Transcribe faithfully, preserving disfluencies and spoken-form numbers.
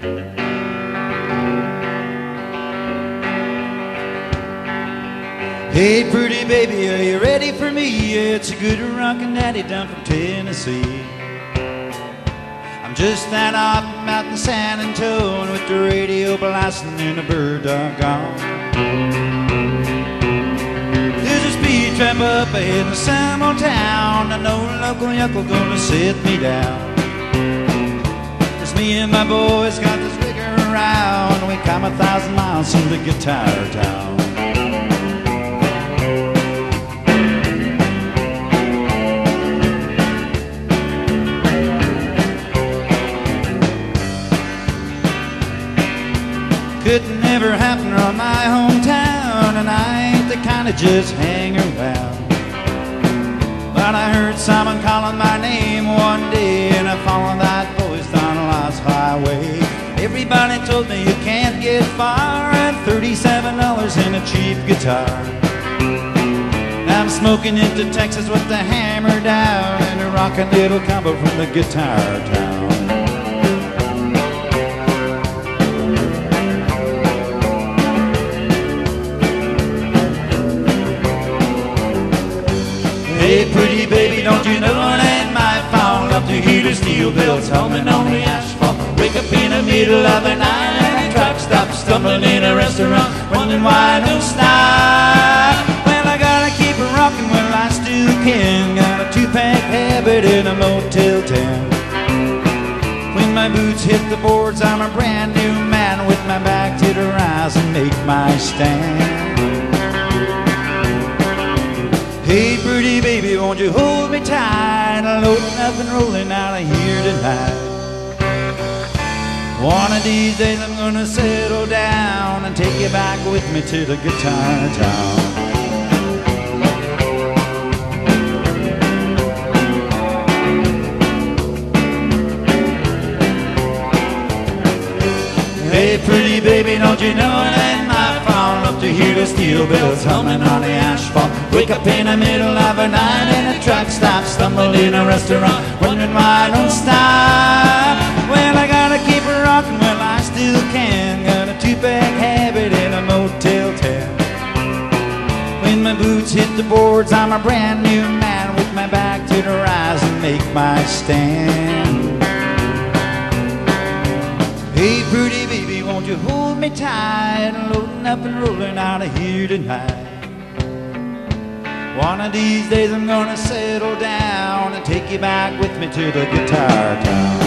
Hey, pretty baby, are you ready for me? It's a good rockin' daddy down from Tennessee. I'm just that off out in San Antonio with the radio blasting and a bird dog gone. There's a speed trap up ahead in some old town. I know local yuckle gonna sit me down. It's me and my boys got this rigger around. We come a thousand miles from the guitar town. Couldn't ever happen around my hometown, and I ain't the kind of just hang around. But I heard someone calling my name one day, and I followed that voice down a lost highway. Everybody told me you can't get far at thirty-seven dollars in a cheap guitar. I'm smoking into Texas with the hammer down and a rockin' little combo from the guitar town. Hey, pretty baby, don't you know it ain't my fault? Love to hear the steel bells humming on the asphalt. Wake up in the middle of the night and a truck stops, stumbling in a restaurant, wondering why I don't stop. Well, I gotta keep it rocking while I still can. Got a two-pack habit in a Motel ten. When my boots hit the boards, I'm a brand new man with my back to the rise and make my stand. Hey, pretty baby, won't you hold me tight? I'm loading up and rolling out of here tonight. One of these days I'm gonna settle down and take you back with me to the guitar town. Hey, pretty baby, don't you know it ain't my fault? Love to hear the steel bells humming on the asphalt. Wake up in the middle of a night and a truck stop, stumbled in a restaurant, wondering why I don't stop. Well, I gotta keep it rocking while I still can. Got a two-pack habit in a Motel ten. When my boots hit the boards, I'm a brand new man with my back to the rise and make my stand. Hey, pretty baby, won't you hold me tight? I'm loading up and rolling out of here tonight. One of these days I'm gonna settle down and take you back with me to the guitar town.